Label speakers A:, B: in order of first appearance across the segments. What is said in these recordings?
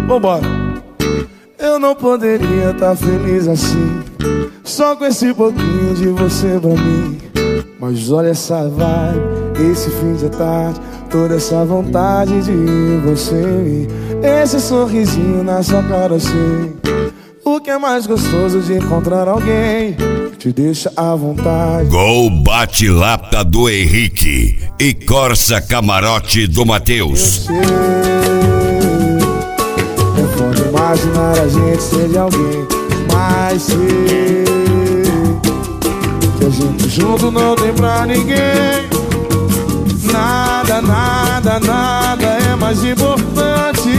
A: Vambora. Eu não poderia estar feliz assim, só com esse pouquinho de você pra mim. Mas olha essa vibe, esse fim de tarde, toda essa vontade de você. Esse sorrisinho na sua cara, eu sei o que é mais gostoso de encontrar alguém que te deixa à vontade.
B: Gol bate-lata do Henrique e Corsa Camarote do Matheus.
A: É foda imaginar a gente ser de alguém, mas sei que a gente junto não tem pra ninguém. Nada, nada, nada é mais importante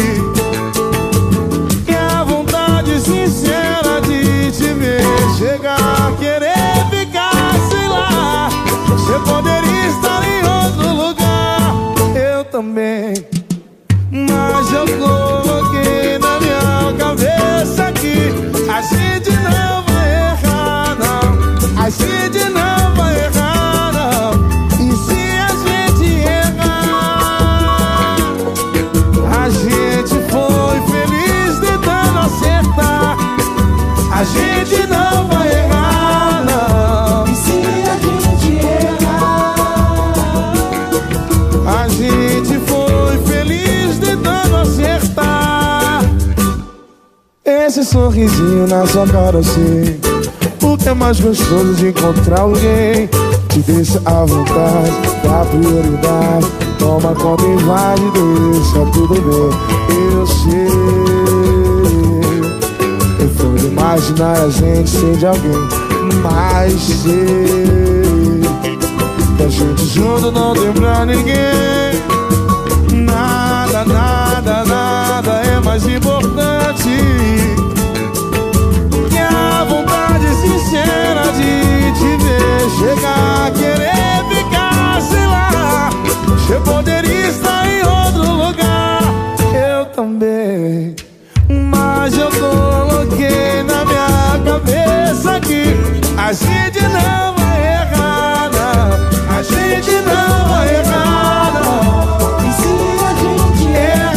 A: que a vontade sincera de te ver. Chegar a querer ficar, sei lá. Você poderia estar em outro lugar, eu também. Mas eu coloquei na minha cabeça que a gente não vai errar, não. A gente não vai errar, não. E se a gente errar, a gente foi feliz tentando acertar. A gente não vai errar, não.
C: E se a gente errar,
A: a gente foi feliz tentando acertar. Esse sorrisinho na sua cara, eu sei o que é mais gostoso de encontrar alguém que te deixa à vontade, dá prioridade, toma conta e vai e deixa tudo bem. Eu sei, eu fui de imaginar a gente ser de alguém, mas sei que a gente junto não tem pra ninguém. Nada, nada, nada é mais importante que a vontade sincera de te ver. Chegar a querer ficar, sei lá. Você poderia estar em outro lugar, eu também. Mas eu coloquei na minha cabeça que a gente não vai errar, não. A gente não vai errar, não.
C: e se a gente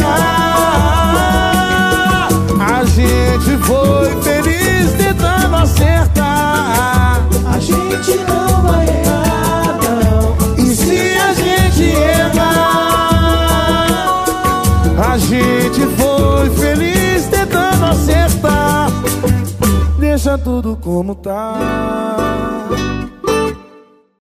A: Errar, a gente foi feliz tentando acertar.
C: a gente não vai errar, não.
A: E se a gente errar, a gente foi feliz tentando acertar. Deixa tudo como tá.